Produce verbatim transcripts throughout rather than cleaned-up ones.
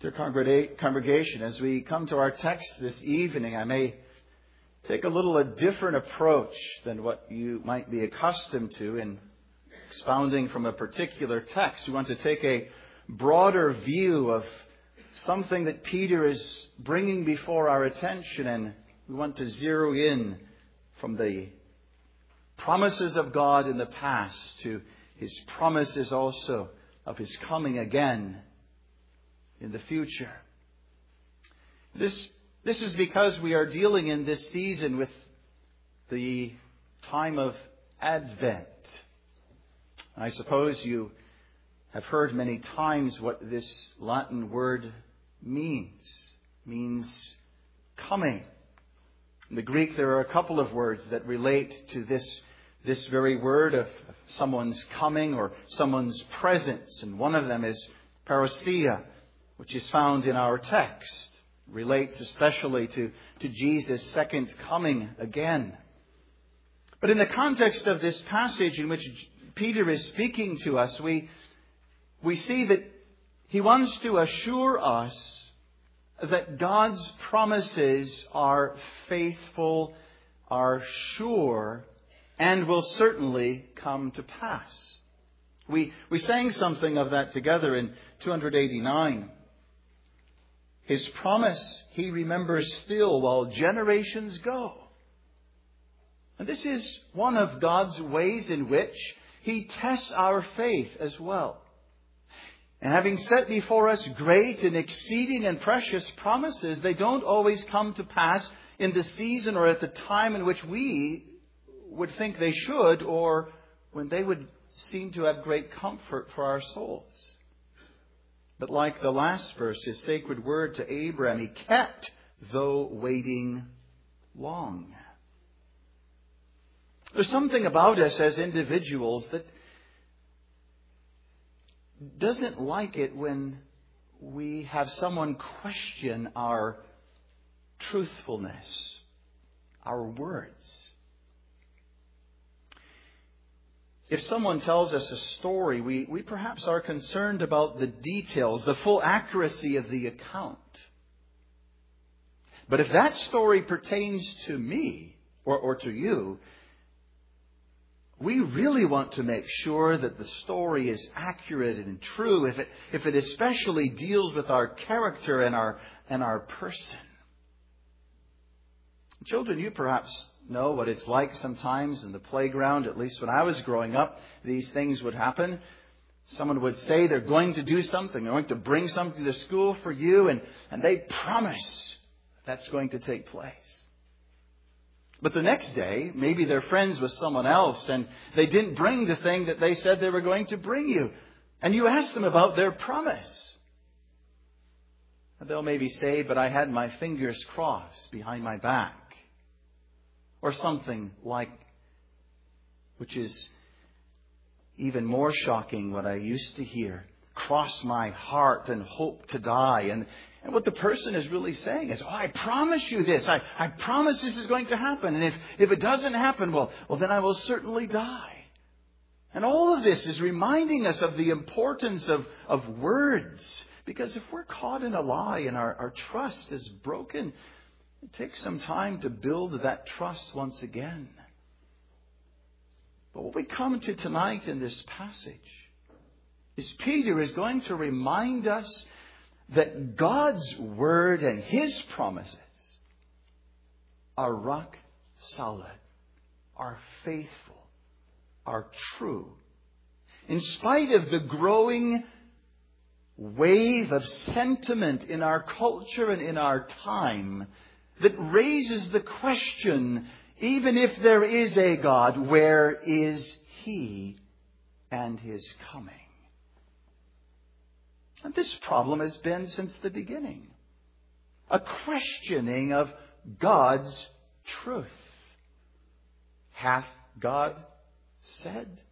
Dear congrega- congregation, as we come to our text this evening, I may take a little a different approach than what you might be accustomed to in expounding from a particular text. We want to take a broader view of something that Peter is bringing before our attention, and we want to zero in from the promises of God in the past to His promises also of His coming again in the future. This, this is because we are dealing in this season with the time of Advent. I suppose you have heard many times what this Latin word means. It means coming. In the Greek, there are a couple of words that relate to this, this very word of someone's coming or someone's presence. And one of them is parousia, which is found in our text. It relates especially to, to Jesus' second coming again. But in the context of this passage in which Peter is speaking to us, we, we see that he wants to assure us that God's promises are faithful, are sure, and will certainly come to pass. We, we sang something of that together in two eighty-nine. His promise He remembers still while generations go. And this is one of God's ways in which He tests our faith as well. And having set before us great and exceeding and precious promises, they don't always come to pass in the season or at the time in which we would think they should, or when they would seem to have great comfort for our souls. But like the last verse, His sacred word to Abraham, He kept, though waiting long. There's something about us as individuals that doesn't like it when we have someone question our truthfulness, our words. If someone tells us a story, we, we perhaps are concerned about the details, the full accuracy of the account. But if that story pertains to me or, or to you, we really want to make sure that the story is accurate and true, if it, if it especially deals with our character and our, and our person. Children, you perhaps know what it's like sometimes in the playground. At least when I was growing up, these things would happen. Someone would say they're going to do something. They're going to bring something to school for you, and, and they promise that's going to take place. But the next day, maybe they're friends with someone else, and they didn't bring the thing that they said they were going to bring you. And you ask them about their promise. And they'll maybe say, but I had my fingers crossed behind my back. Or something like, which is even more shocking, what I used to hear. Cross my heart and hope to die. And, and what the person is really saying is, oh, I promise you this. I, I promise this is going to happen. And if, if it doesn't happen, well, well, then I will certainly die. And all of this is reminding us of the importance of, of words. Because if we're caught in a lie and our, our trust is broken, it takes some time to build that trust once again. But what we come to tonight in this passage is Peter is going to remind us that God's word and His promises are rock solid, are faithful, are true. In spite of the growing wave of sentiment in our culture and in our time, that raises the question, even if there is a God, where is He and His coming? And this problem has been since the beginning. A questioning of God's truth. Hath God said?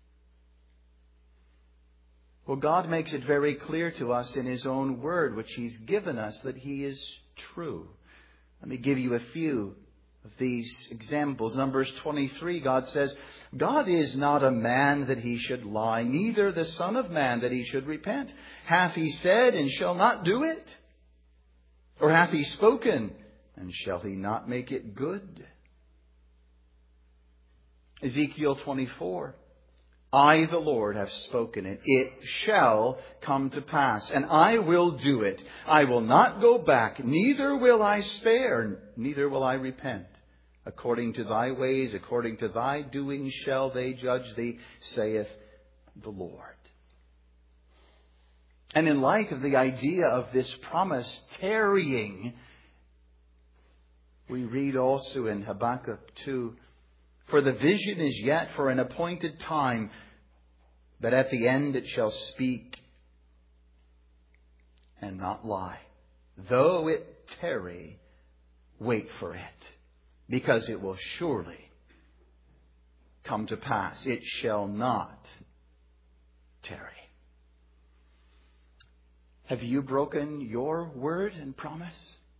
Well, God makes it very clear to us in His own word, which He's given us, that He is true. Let me give you a few of these examples. Numbers twenty-three, God says, God is not a man that he should lie, neither the Son of Man that he should repent. Hath he said, and shall not do it? Or hath he spoken, and shall he not make it good? Ezekiel twenty-four. I, the Lord, have spoken it. It shall come to pass, and I will do it. I will not go back, neither will I spare, neither will I repent. According to thy ways, according to thy doings shall they judge thee, saith the Lord. And in light of the idea of this promise tarrying, we read also in Habakkuk two, for the vision is yet for an appointed time, but at the end it shall speak and not lie. Though it tarry, wait for it, because it will surely come to pass. It shall not tarry. Have you broken your word and promise?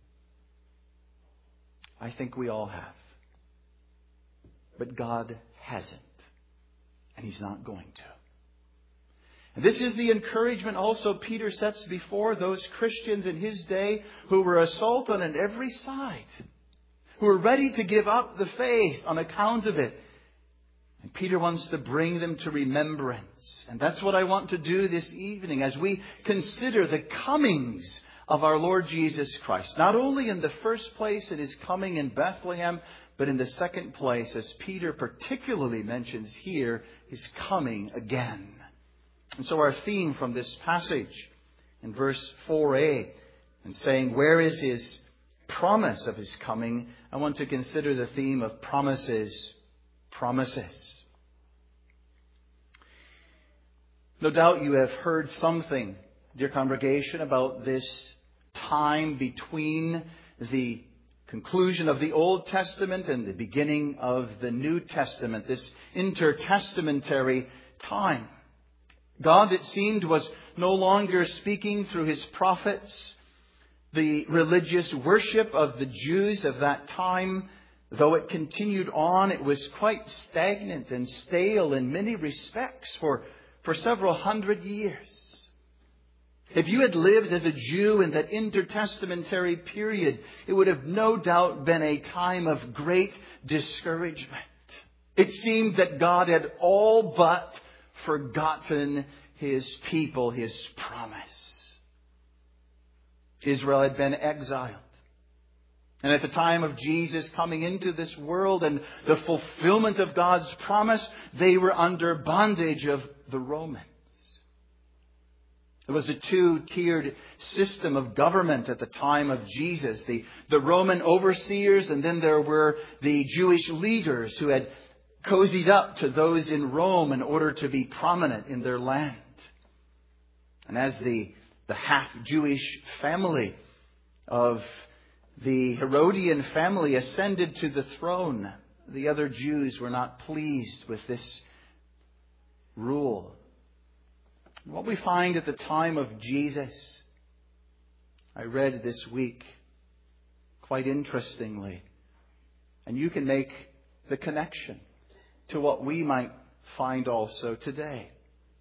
I think we all have. But God hasn't. And He's not going to. And this is the encouragement also Peter sets before those Christians in his day who were assaulted on every side, who were ready to give up the faith on account of it. And Peter wants to bring them to remembrance. And that's what I want to do this evening as we consider the comings of our Lord Jesus Christ. Not only in the first place in His coming in Bethlehem, but in the second place, as Peter particularly mentions here, His coming again. And so our theme from this passage in verse four a, and saying, where is His promise of His coming? I want to consider the theme of promises, promises. No doubt you have heard something, dear congregation, about this time between the conclusion of the Old Testament and the beginning of the New Testament, this intertestamentary time. God, it seemed, was no longer speaking through His prophets. The religious worship of the Jews of that time, though it continued on, it was quite stagnant and stale in many respects for, for several hundred years. If you had lived as a Jew in that intertestamentary period, it would have no doubt been a time of great discouragement. It seemed that God had all but forgotten His people, His promise. Israel had been exiled. And at the time of Jesus coming into this world and the fulfillment of God's promise, they were under bondage of the Romans. It was a two-tiered system of government at the time of Jesus. The, the Roman overseers, and then there were the Jewish leaders who had cozied up to those in Rome in order to be prominent in their land. And as the, the half-Jewish family of the Herodian family ascended to the throne, the other Jews were not pleased with this rule. What we find at the time of Jesus, I read this week, quite interestingly, and you can make the connection to what we might find also today.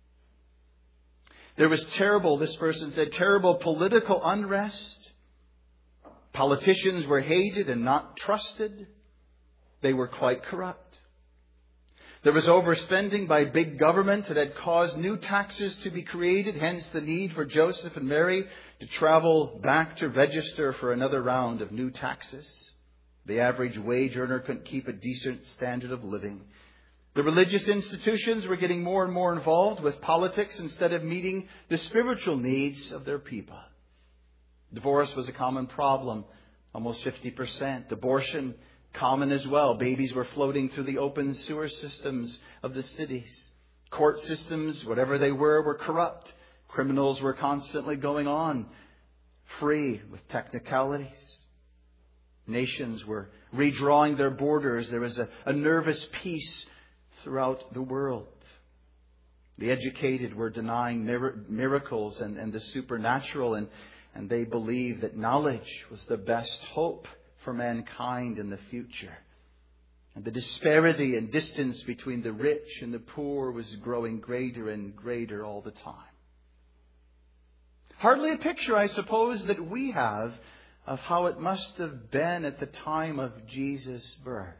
There was terrible, this person said, terrible political unrest. Politicians were hated and not trusted. They were quite corrupt. There was overspending by big government that had caused new taxes to be created, hence the need for Joseph and Mary to travel back to register for another round of new taxes. The average wage earner couldn't keep a decent standard of living. The religious institutions were getting more and more involved with politics instead of meeting the spiritual needs of their people. Divorce was a common problem, almost fifty percent. Abortion, common as well. Babies were floating through the open sewer systems of the cities. Court systems, whatever they were, were corrupt. Criminals were constantly going on free with technicalities. Nations were redrawing their borders. There was a, a nervous peace throughout the world. The educated were denying mir- miracles and, and the supernatural, and, and they believed that knowledge was the best hope for mankind in the future. And the disparity and distance between the rich and the poor was growing greater and greater all the time. Hardly a picture, I suppose, that we have of how it must have been at the time of Jesus' birth.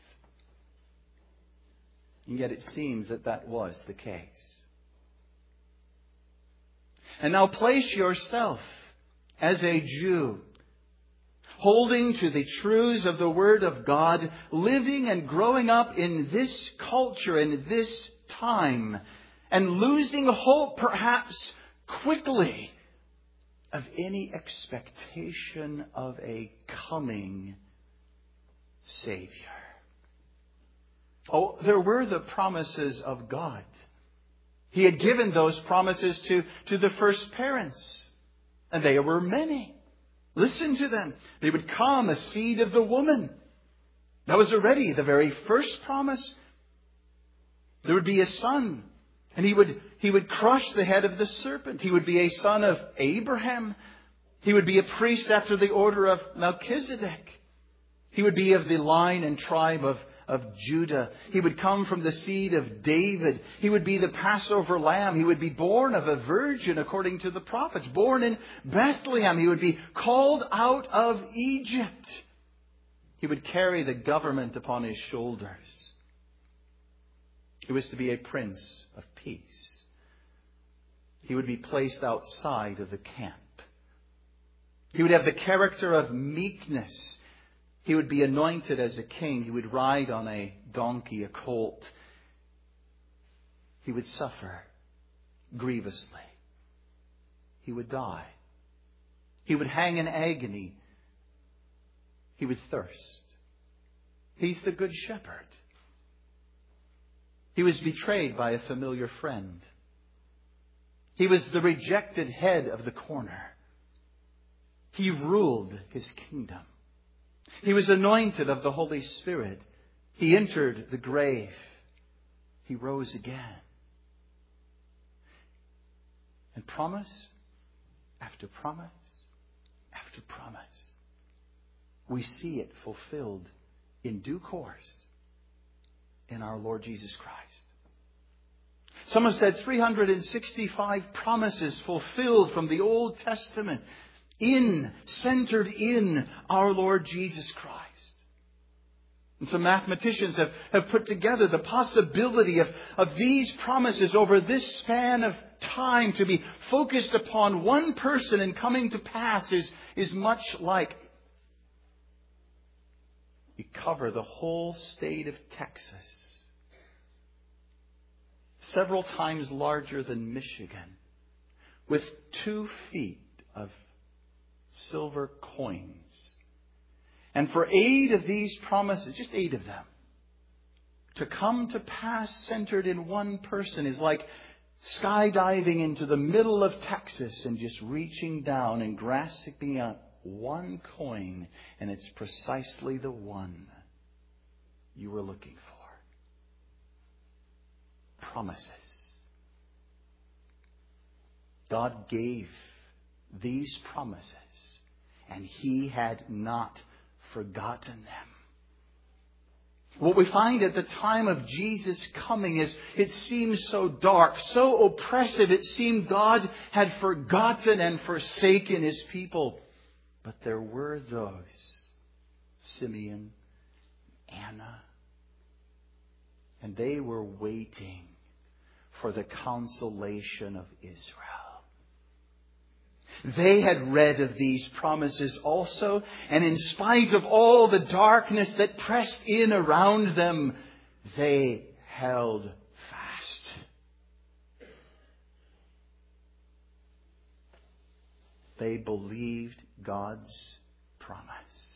And yet it seems that that was the case. And now place yourself as a Jew, holding to the truths of the Word of God, living and growing up in this culture, in this time, and losing hope perhaps quickly of any expectation of a coming Savior. Oh, there were the promises of God. He had given those promises to, to the first parents, and they were many. Listen to them. They would come, a seed of the woman. That was already the very first promise. There would be a son, and he would, he would crush the head of the serpent. He would be a son of Abraham. He would be a priest after the order of Melchizedek. He would be of the line and tribe of, of Judah. He would come from the seed of David. He would be the Passover lamb. He would be born of a virgin according to the prophets. Born in Bethlehem. He would be called out of Egypt. He would carry the government upon his shoulders. He was to be a prince of peace. He would be placed outside of the camp. He would have the character of meekness. He would be anointed as a king. He would ride on a donkey, a colt. He would suffer grievously. He would die. He would hang in agony. He would thirst. He's the good shepherd. He was betrayed by a familiar friend. He was the rejected head of the corner. He ruled his kingdom. He was anointed of the Holy Spirit. He entered the grave. He rose again. And promise after promise after promise, we see it fulfilled in due course in our Lord Jesus Christ. Some have said three hundred sixty-five promises fulfilled from the Old Testament, in, centered in our Lord Jesus Christ. And some mathematicians have, have put together the possibility of, of these promises over this span of time to be focused upon one person and coming to pass is, is much like you cover the whole state of Texas, several times larger than Michigan, with two feet of silver coins. And for eight of these promises, just eight of them, to come to pass centered in one person is like skydiving into the middle of Texas and just reaching down and grasping up one coin, and it's precisely the one you were looking for. Promises. God gave these promises, and He had not forgotten them. What we find at the time of Jesus' coming is it seems so dark, so oppressive. It seemed God had forgotten and forsaken His people. But there were those, Simeon, Anna, and they were waiting for the consolation of Israel. They had read of these promises also, and in spite of all the darkness that pressed in around them, they held fast. They believed God's promise.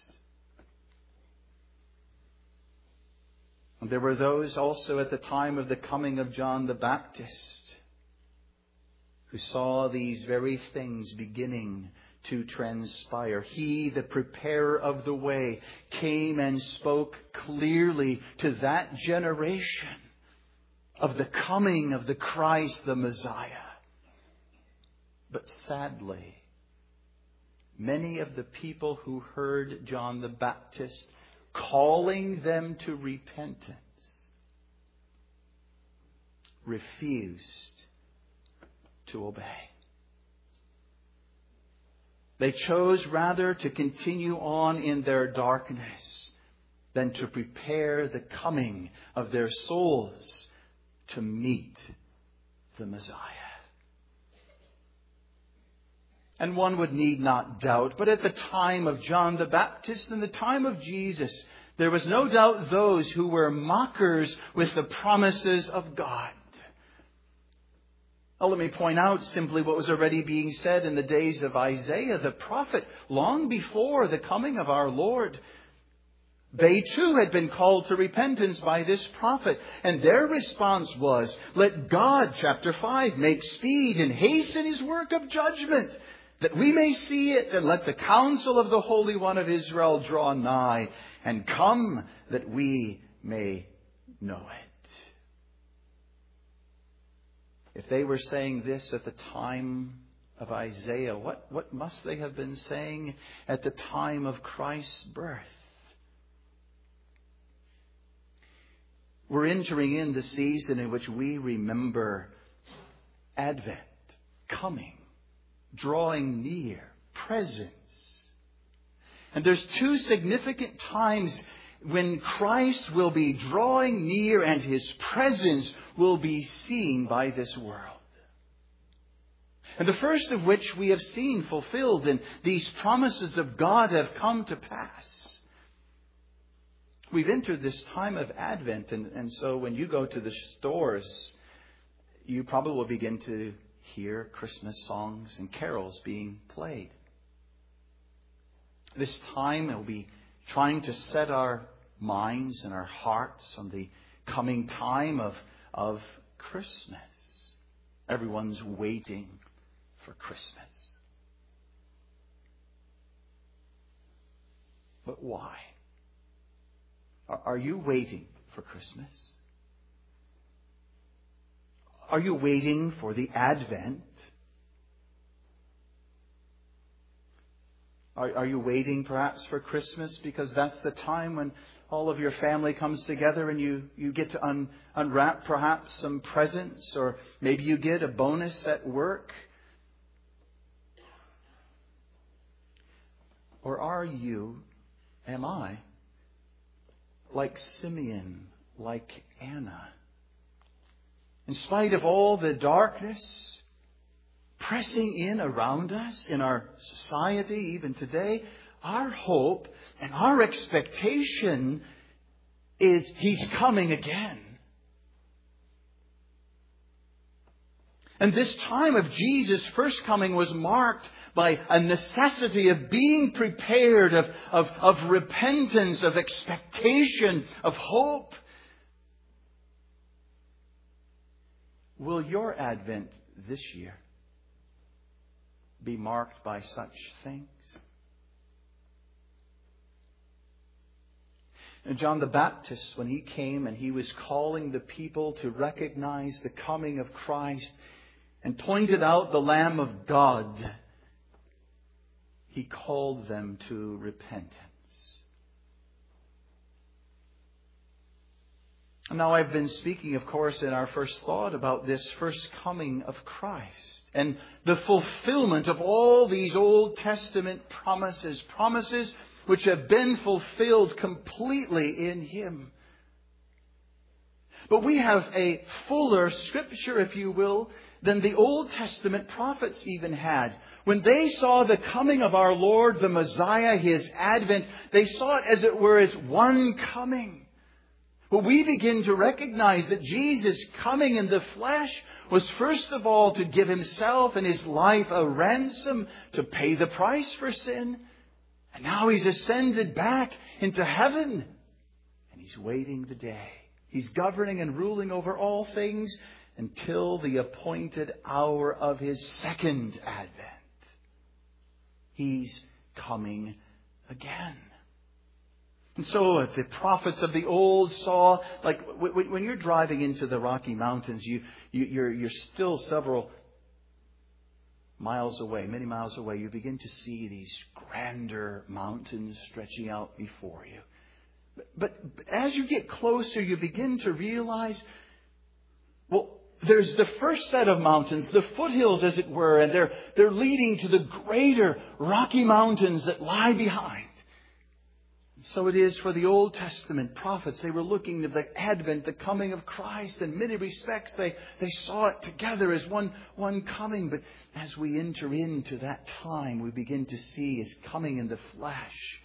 And there were those also at the time of the coming of John the Baptist who saw these very things beginning to transpire. He, the preparer of the way, came and spoke clearly to that generation of the coming of the Christ, the Messiah. But sadly, many of the people who heard John the Baptist calling them to repentance refused to obey. They chose rather to continue on in their darkness than to prepare the coming of their souls to meet the Messiah. And one would need not doubt, but at the time of John the Baptist and the time of Jesus, there was no doubt those who were mockers with the promises of God. Well, let me point out simply what was already being said in the days of Isaiah the prophet, long before the coming of our Lord. They too had been called to repentance by this prophet. And their response was, let God, chapter five, make speed and hasten His work of judgment, that we may see it, and let the counsel of the Holy One of Israel draw nigh, and come that we may know it. If they were saying this at the time of Isaiah, what, what must they have been saying at the time of Christ's birth? We're entering in the season in which we remember Advent, coming, drawing near, presence. And there's two significant times when Christ will be drawing near and His presence will be seen by this world. And the first of which we have seen fulfilled, and these promises of God have come to pass. We've entered this time of Advent, and, and so when you go to the stores, you probably will begin to hear Christmas songs and carols being played. This time will be trying to set our minds and our hearts on the coming time of, of Christmas. Everyone's waiting for Christmas. But why? Are, are you waiting for Christmas? Are you waiting for the Advent? Are, are you waiting perhaps for Christmas because that's the time when all of your family comes together and you, you get to un, unwrap perhaps some presents, or maybe you get a bonus at work? Or are you, am I, like Simeon, like Anna? In spite of all the darkness pressing in around us in our society, even today, our hope and our expectation is He's coming again. And this time of Jesus' first coming was marked by a necessity of being prepared, of, of, of repentance, of expectation, of hope. Will your Advent this year be marked by such things? And John the Baptist, when he came and he was calling the people to recognize the coming of Christ and pointed out the Lamb of God, he called them to repentance. Now, I've been speaking, of course, in our first thought about this first coming of Christ and the fulfillment of all these Old Testament promises, promises which have been fulfilled completely in Him. But we have a fuller scripture, if you will, than the Old Testament prophets even had. When they saw the coming of our Lord, the Messiah, His advent, they saw it as it were as one coming. But we begin to recognize that Jesus coming in the flesh was first of all to give Himself and His life a ransom to pay the price for sin. And now He's ascended back into heaven. And He's waiting the day. He's governing and ruling over all things until the appointed hour of His second advent. He's coming again. And so the prophets of the old saw, like when you're driving into the Rocky Mountains, you, you, you're, you're still several miles away, many miles away, you begin to see these grander mountains stretching out before you. But, but as you get closer, you begin to realize, well, there's the first set of mountains, the foothills as it were, and they're, they're leading to the greater Rocky Mountains that lie behind. So it is for the Old Testament prophets. They were looking at the advent, the coming of Christ. In many respects, they, they saw it together as one, one coming. But as we enter into that time, we begin to see His coming in the flesh.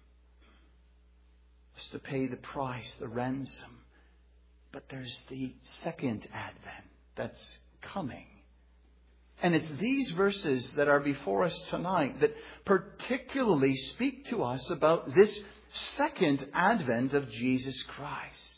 It's to pay the price, the ransom. But there's the second advent that's coming. And it's these verses that are before us tonight that particularly speak to us about this second advent of Jesus Christ.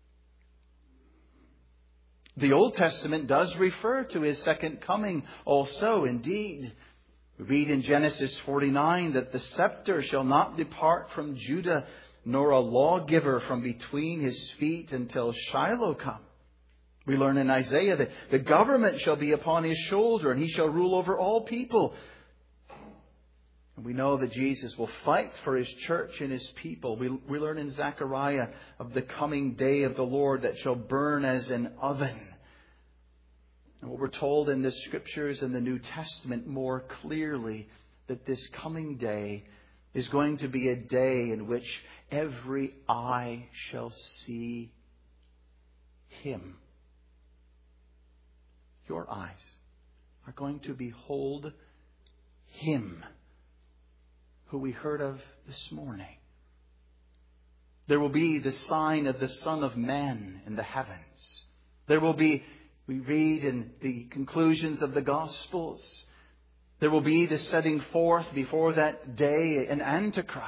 The Old Testament does refer to His second coming also, indeed. We read in Genesis forty-nine that the scepter shall not depart from Judah, nor a lawgiver from between his feet until Shiloh come. We learn in Isaiah that the government shall be upon His shoulder, and He shall rule over all people. And we know that Jesus will fight for His church and His people. We, we learn in Zechariah of the coming day of the Lord that shall burn as an oven. And what we're told in the Scriptures in the New Testament more clearly, that this coming day is going to be a day in which every eye shall see Him. Your eyes are going to behold Him, who we heard of this morning. There will be the sign of the Son of Man in the heavens. There will be, we read in the conclusions of the Gospels, there will be the setting forth before that day an Antichrist.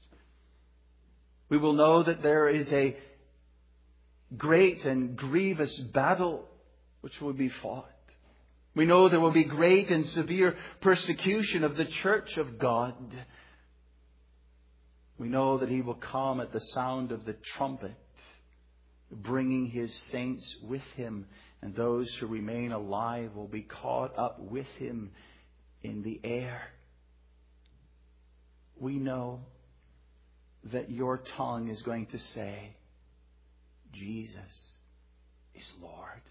We will know that there is a great and grievous battle which will be fought. We know there will be great and severe persecution of the church of God. We know that He will come at the sound of the trumpet, bringing His saints with Him, and those who remain alive will be caught up with Him in the air. We know that your tongue is going to say, Jesus is Lord.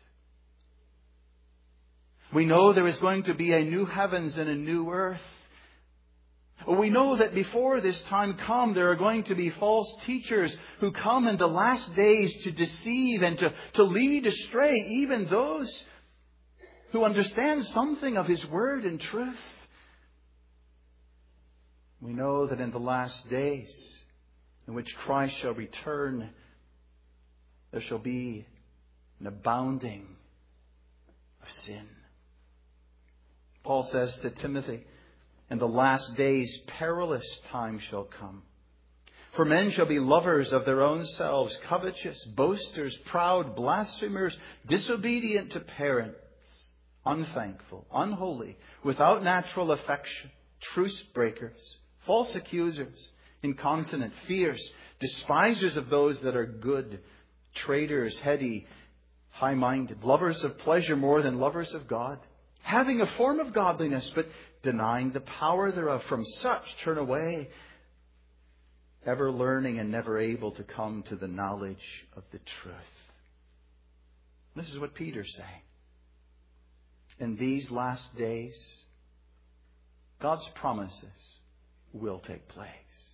We know there is going to be a new heavens and a new earth. We know that before this time come, there are going to be false teachers who come in the last days to deceive and to, to lead astray even those who understand something of His word and truth. We know that in the last days in which Christ shall return, there shall be an abounding of sin. Paul says to Timothy, in the last days perilous times shall come. For men shall be lovers of their own selves, covetous, boasters, proud, blasphemers, disobedient to parents, unthankful, unholy, without natural affection, truce breakers, false accusers, incontinent, fierce, despisers of those that are good, traitors, heady, high-minded, lovers of pleasure more than lovers of God, having a form of godliness, but denying the power thereof. From such turn away, ever learning and never able to come to the knowledge of the truth. This is what Peter's saying. In these last days, God's promises will take place.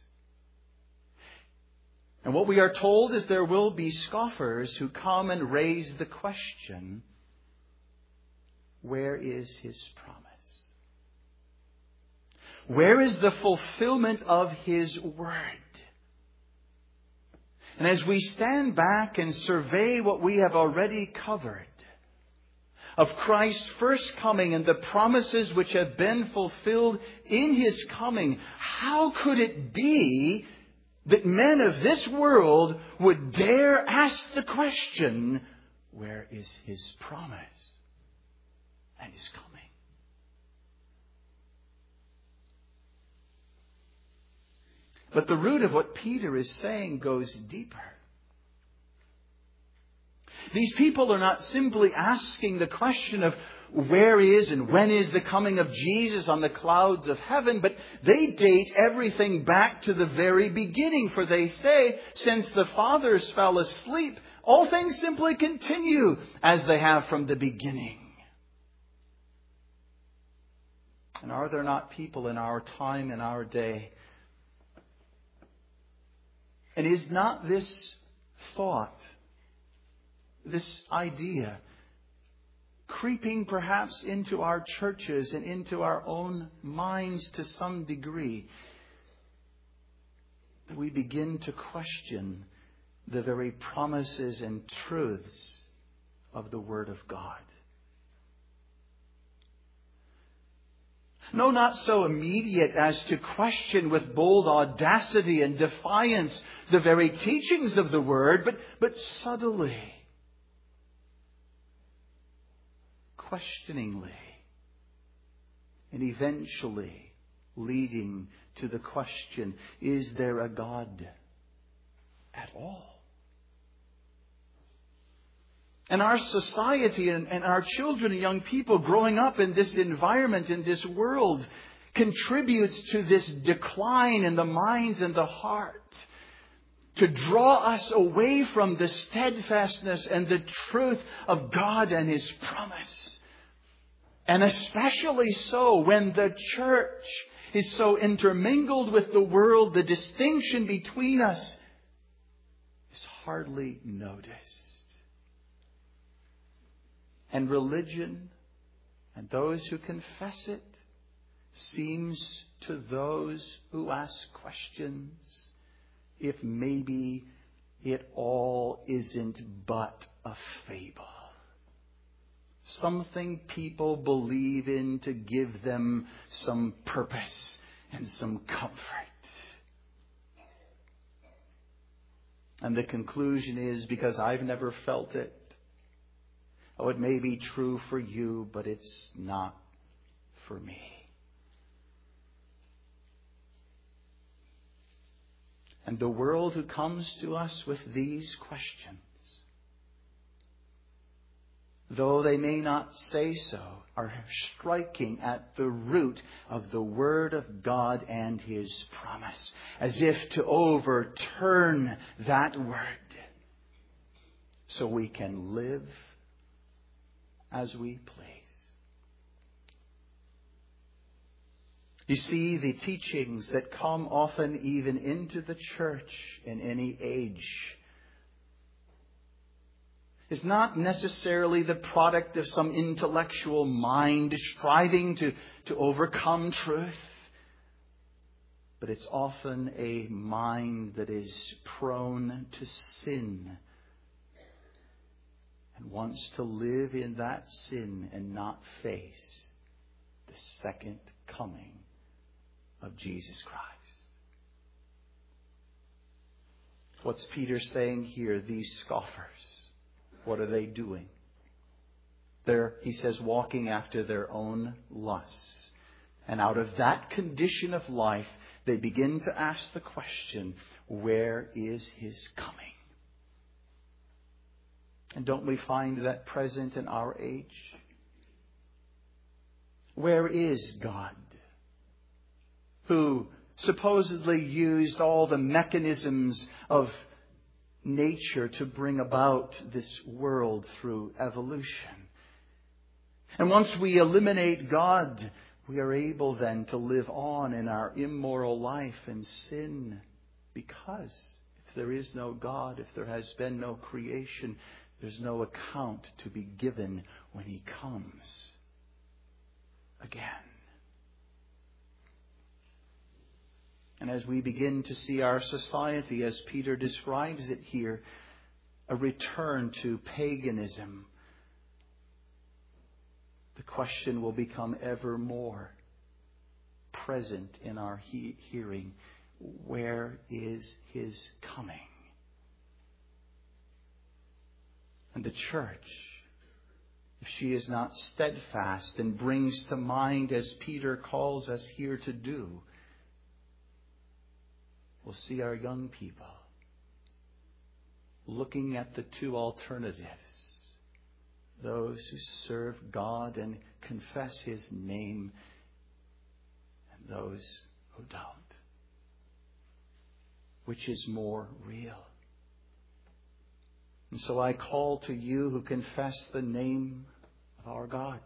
And what we are told is there will be scoffers who come and raise the question, where is His promise? Where is the fulfillment of His word? And as we stand back and survey what we have already covered of Christ's first coming and the promises which have been fulfilled in His coming, how could it be that men of this world would dare ask the question, where is His promise and His coming? But the root of what Peter is saying goes deeper. These people are not simply asking the question of where is and when is the coming of Jesus on the clouds of heaven, but they date everything back to the very beginning. For they say, since the fathers fell asleep, all things simply continue as they have from the beginning. And are there not people in our time, in our day? And is not this thought, this idea, creeping perhaps into our churches and into our own minds to some degree, that we begin to question the very promises and truths of the Word of God? No, not so immediate as to question with bold audacity and defiance the very teachings of the Word, but, but subtly, questioningly, and eventually leading to the question, is there a God at all? And our society and, and our children and young people growing up in this environment, in this world, contributes to this decline in the minds and the heart, to draw us away from the steadfastness and the truth of God and His promise. And especially so when the church is so intermingled with the world, the distinction between us is hardly noticed. And religion, and those who confess it, seems to those who ask questions, if maybe it all isn't but a fable. Something people believe in to give them some purpose and some comfort. And the conclusion is, because I've never felt it, oh, it may be true for you, but it's not for me. And the world who comes to us with these questions, though they may not say so, are striking at the root of the Word of God and His promise, as if to overturn that Word so we can live as we please. You see, the teachings that come often even into the church in any age is not necessarily the product of some intellectual mind striving to, to overcome truth, but it's often a mind that is prone to sin and wants to live in that sin and not face the second coming of Jesus Christ. What's Peter saying here? These scoffers, what are they doing? They're, he says, walking after their own lusts. And out of that condition of life, they begin to ask the question, where is His coming? And don't we find that present in our age? Where is God, who supposedly used all the mechanisms of nature to bring about this world through evolution? And once we eliminate God, we are able then to live on in our immoral life and sin, because if there is no God, if there has been no creation, there's no account to be given when He comes again. And as we begin to see our society, as Peter describes it here, a return to paganism, the question will become ever more present in our he- hearing. Where is His coming? And the church, if she is not steadfast and brings to mind, as Peter calls us here to do, we'll see our young people looking at the two alternatives. Those who serve God and confess His name, and those who don't. Which is more real? And so I call to you who confess the name of our God,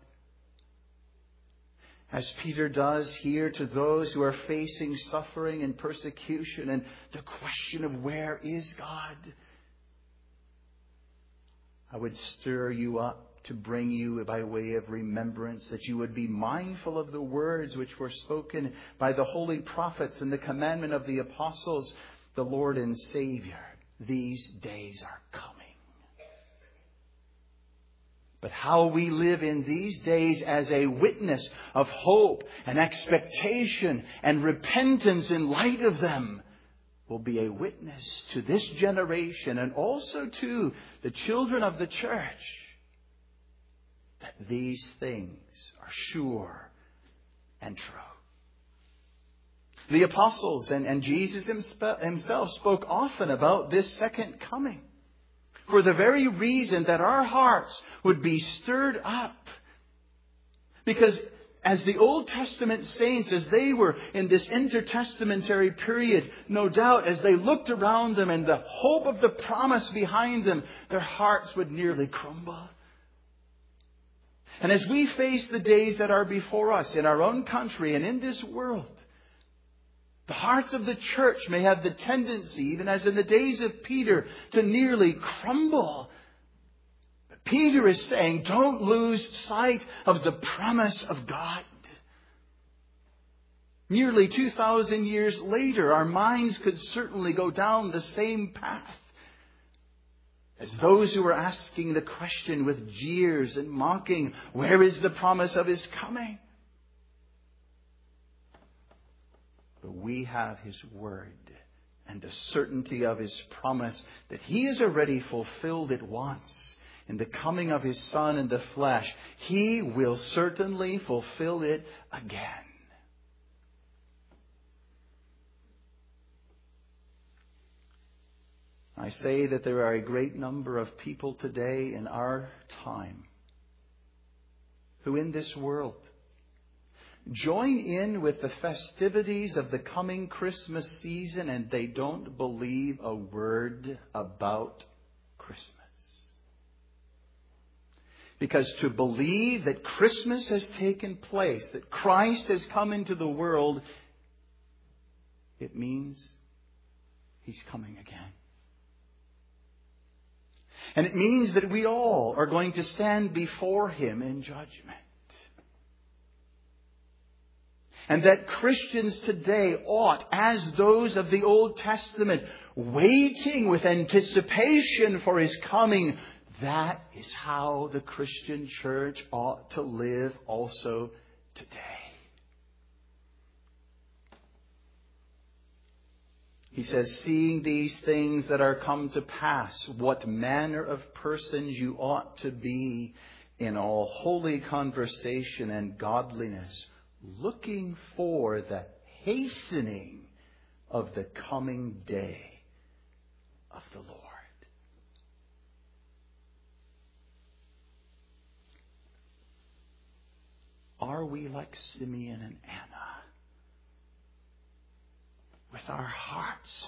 as Peter does here to those who are facing suffering and persecution and the question of where is God. I would stir you up to bring you by way of remembrance, that you would be mindful of the words which were spoken by the holy prophets and the commandment of the apostles. The Lord and Savior, these days are coming. But how we live in these days as a witness of hope and expectation and repentance in light of them will be a witness to this generation and also to the children of the church that these things are sure and true. The apostles and, and Jesus himself spoke often about this second coming, for the very reason that our hearts would be stirred up. Because as the Old Testament saints, as they were in this intertestamentary period, no doubt as they looked around them and the hope of the promise behind them, their hearts would nearly crumble. And as we face the days that are before us in our own country and in this world, the hearts of the church may have the tendency, even as in the days of Peter, to nearly crumble. But Peter is saying, don't lose sight of the promise of God. Nearly two thousand years later, our minds could certainly go down the same path as those who were asking the question with jeers and mocking, where is the promise of His coming? But we have His word and the certainty of His promise that He has already fulfilled it once in the coming of His Son in the flesh. He will certainly fulfill it again. I say that there are a great number of people today in our time who in this world join in with the festivities of the coming Christmas season, and they don't believe a word about Christmas. Because to believe that Christmas has taken place, that Christ has come into the world, it means He's coming again. And it means that we all are going to stand before Him in judgment. And that Christians today ought, as those of the Old Testament, waiting with anticipation for His coming, that is how the Christian church ought to live also today. He says, seeing these things that are come to pass, what manner of persons you ought to be in all holy conversation and godliness, looking for the hastening of the coming day of the Lord. Are we like Simeon and Anna, with our hearts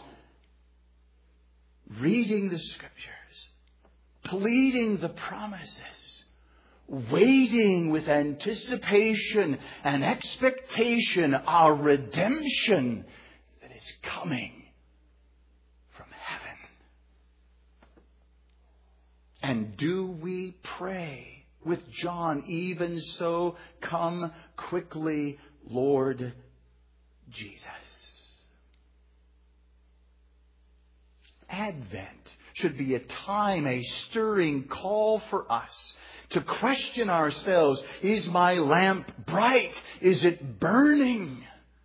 reading the Scriptures, pleading the promises, waiting with anticipation and expectation our redemption that is coming from heaven? And do we pray with John, even so, come quickly, Lord Jesus? Advent should be a time, a stirring call for us to question ourselves. Is my lamp bright? Is it burning?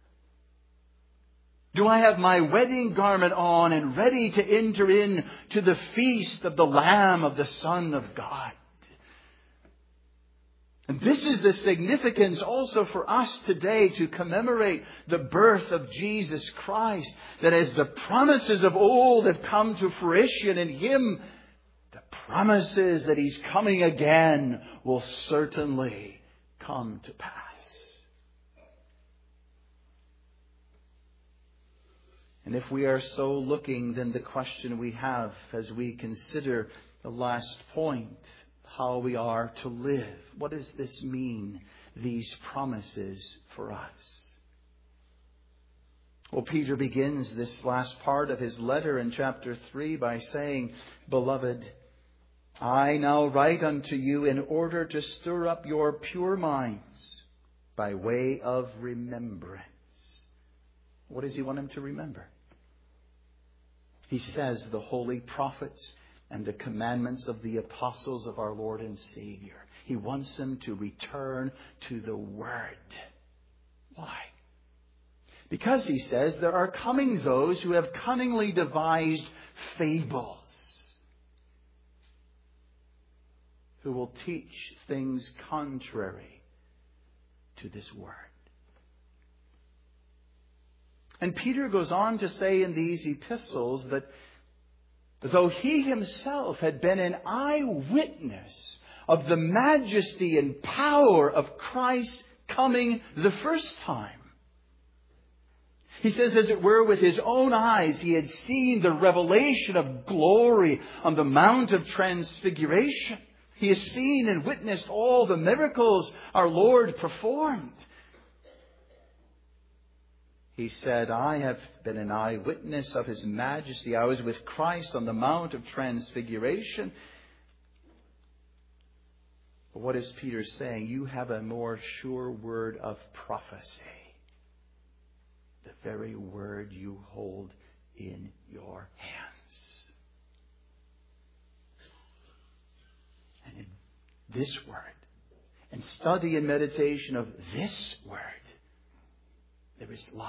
Do I have my wedding garment on and ready to enter in to the feast of the Lamb of the Son of God? And this is the significance also for us today to commemorate the birth of Jesus Christ. That as the promises of old have come to fruition in Him, the promises that He's coming again will certainly come to pass. And if we are so looking, then the question we have as we consider the last point, how we are to live. What does this mean, these promises for us? Well, Peter begins this last part of his letter in chapter three by saying, Beloved, I now write unto you in order to stir up your pure minds by way of remembrance. What does he want him to remember? He says the holy prophets and the commandments of the apostles of our Lord and Savior. He wants them to return to the Word. Why? Because, he says, there are coming those who have cunningly devised fables, who will teach things contrary to this Word. And Peter goes on to say in these epistles that though he himself had been an eyewitness of the majesty and power of Christ's coming the first time, he says, as it were, with his own eyes, he had seen the revelation of glory on the Mount of Transfiguration. He has seen and witnessed all the miracles our Lord performed. He said, I have been an eyewitness of His majesty. I was with Christ on the Mount of Transfiguration. But what is Peter saying? You have a more sure word of prophecy. The very word you hold in your hands. And in this word, and study and meditation of this word, there is life.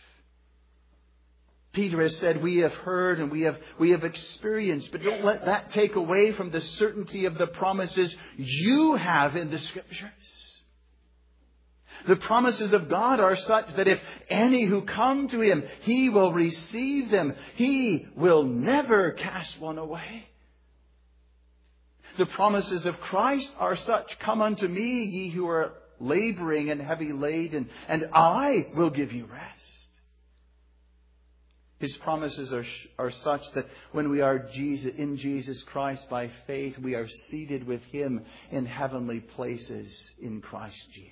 Peter has said, we have heard and we have, we have experienced, but don't let that take away from the certainty of the promises you have in the Scriptures. The promises of God are such that if any who come to Him, He will receive them. He will never cast one away. The promises of Christ are such, come unto me, ye who are laboring and heavy laden, and I will give you rest. His promises are, are such that when we are Jesus, in Jesus Christ by faith, we are seated with Him in heavenly places in Christ Jesus.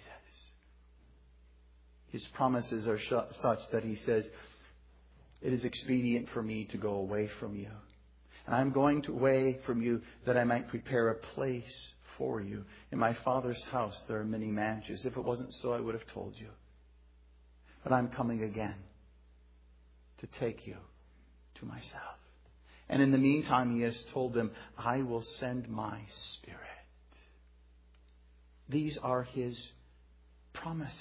His promises are sh- such that He says, it is expedient for me to go away from you. And I'm going away from you that I might prepare a place for you. In my Father's house there are many mansions. If it wasn't so, I would have told you. But I'm coming again to take you to myself. And in the meantime, He has told them, I will send my Spirit. These are His promises.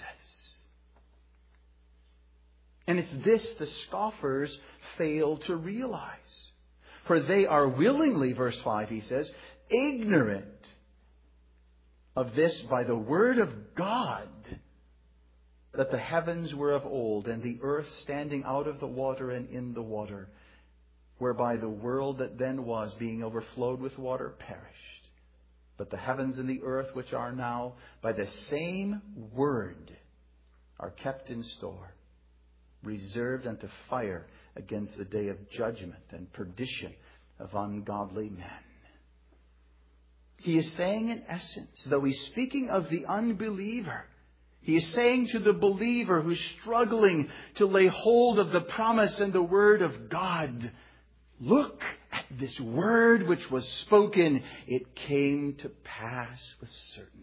And it's this the scoffers fail to realize. For they are willingly, verse five, he says, ignorant of this by the word of God, that the heavens were of old, and the earth standing out of the water and in the water, whereby the world that then was, being overflowed with water, perished. But the heavens and the earth which are now, by the same word, are kept in store, reserved unto fire against the day of judgment and perdition of ungodly men. He is saying in essence, though he's speaking of the unbeliever, he is saying to the believer who's struggling to lay hold of the promise and the word of God, look at this word which was spoken. It came to pass with certainty.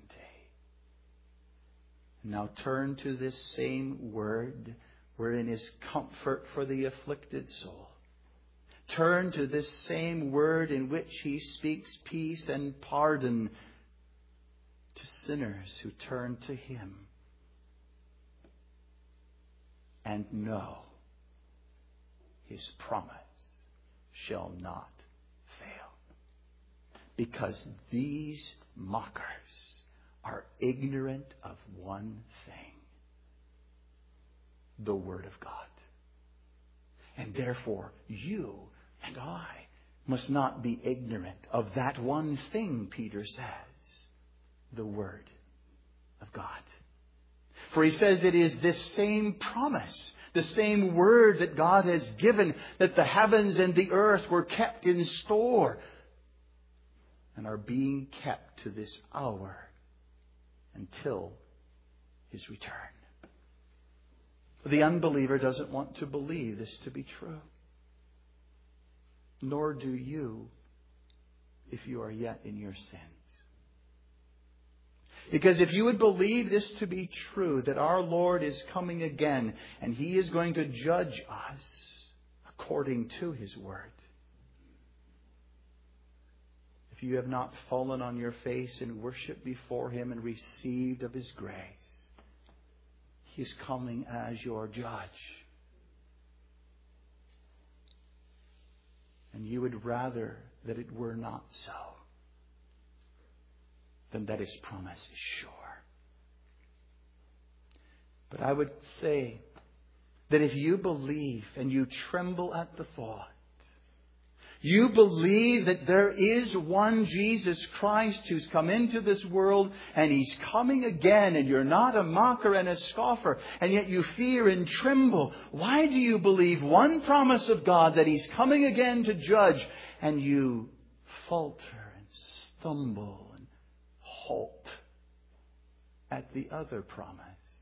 Now turn to this same word wherein is comfort for the afflicted soul. Turn to this same word in which He speaks peace and pardon to sinners who turn to Him. And know His promise shall not fail. Because these mockers are ignorant of one thing: the Word of God. And therefore, you and I must not be ignorant of that one thing, Peter says: the Word of God. For he says it is this same promise, the same Word that God has given, that the heavens and the earth were kept in store and are being kept to this hour until His return. The unbeliever doesn't want to believe this to be true. Nor do you if you are yet in your sins. Because if you would believe this to be true, that our Lord is coming again and He is going to judge us according to His Word, if you have not fallen on your face in worship before Him and received of His grace, He is coming as your judge. And you would rather that it were not so than that His promise is sure. But I would say that if you believe and you tremble at the thought, you believe that there is one Jesus Christ who's come into this world and He's coming again, and you're not a mocker and a scoffer, and yet you fear and tremble. Why do you believe one promise of God, that He's coming again to judge, and you falter and stumble and halt at the other promise,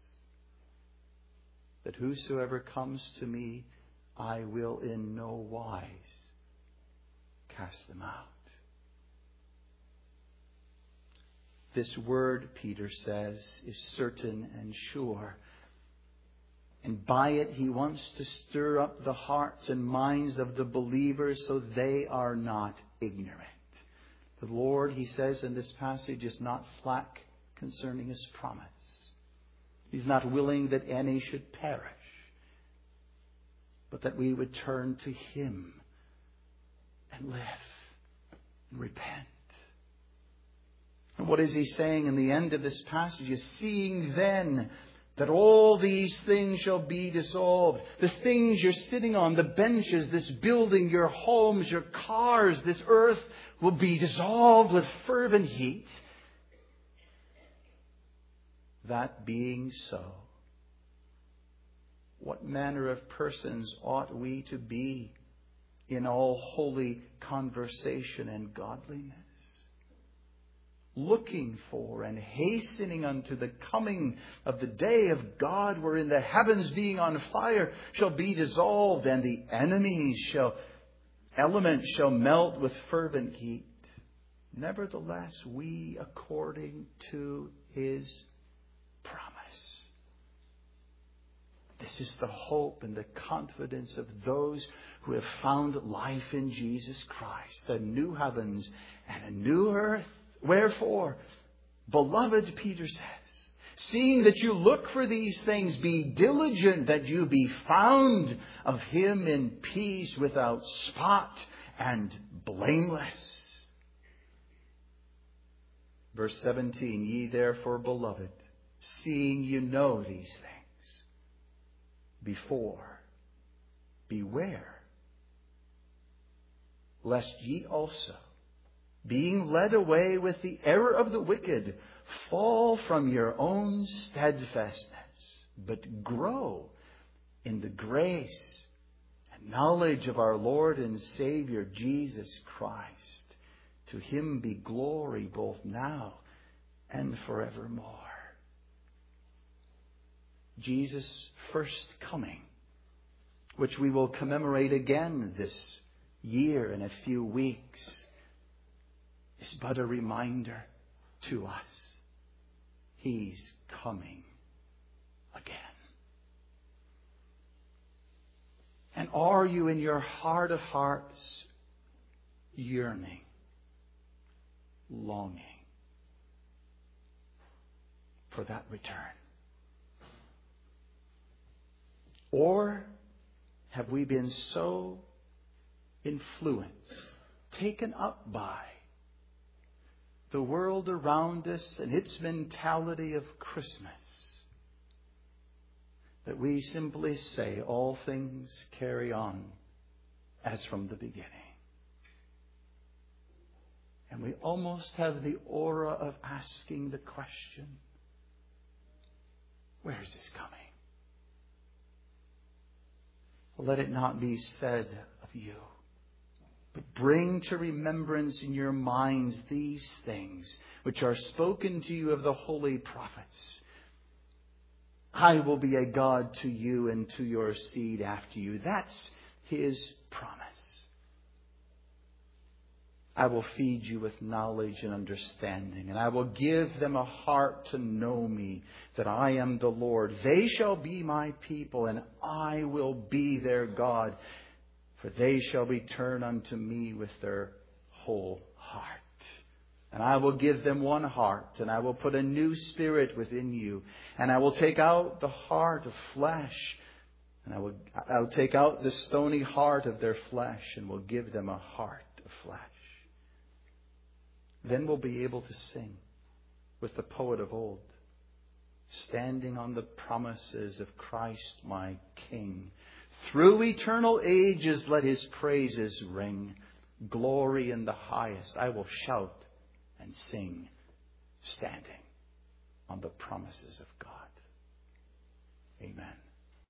that whosoever comes to me, I will in no wise cast them out? This word, Peter says, is certain and sure. And by it He wants to stir up the hearts and minds of the believers so they are not ignorant. The Lord, He says in this passage, is not slack concerning His promise. He's not willing that any should perish, but that we would turn to Him and live and repent. And what is He saying in the end of this passage is, seeing then that all these things shall be dissolved. The things you're sitting on, the benches, this building, your homes, your cars, this earth will be dissolved with fervent heat. That being so, what manner of persons ought we to be in all holy conversation and godliness, looking for and hastening unto the coming of the day of God, wherein the heavens being on fire shall be dissolved, and the enemies shall, elements shall melt with fervent heat. Nevertheless, we, according to His promise. This is the hope and the confidence of those who have found life in Jesus Christ, a new heavens and a new earth. Wherefore, beloved, Peter says, seeing that you look for these things, be diligent that you be found of Him in peace, without spot and blameless. Verse seventeen, ye therefore, beloved, seeing you know these things before, beware, lest ye also, being led away with the error of the wicked, fall from your own steadfastness, but grow in the grace and knowledge of our Lord and Savior Jesus Christ. To Him be glory both now and forevermore. Jesus' first coming, which we will commemorate again this year in a few weeks, is but a reminder to us. He's coming again. And are you in your heart of hearts yearning, longing for that return? Or have we been so influenced, taken up by the world around us and its mentality of Christmas, that we simply say, all things carry on as from the beginning. And we almost have the aura of asking the question, where is this coming? Let it not be said of you, but bring to remembrance in your minds these things which are spoken to you of the holy prophets. I will be a God to you and to your seed after you. That's His promise. I will feed you with knowledge and understanding, and I will give them a heart to know me, that I am the Lord. They shall be my people, and I will be their God, for they shall return unto me with their whole heart. And I will give them one heart, and I will put a new spirit within you, and I will take out the heart of flesh, and I will I will take out the stony heart of their flesh, and will give them a heart of flesh. Then we'll be able to sing with the poet of old, standing on the promises of Christ my King. Through eternal ages let His praises ring. Glory in the highest I will shout and sing, standing on the promises of God. Amen.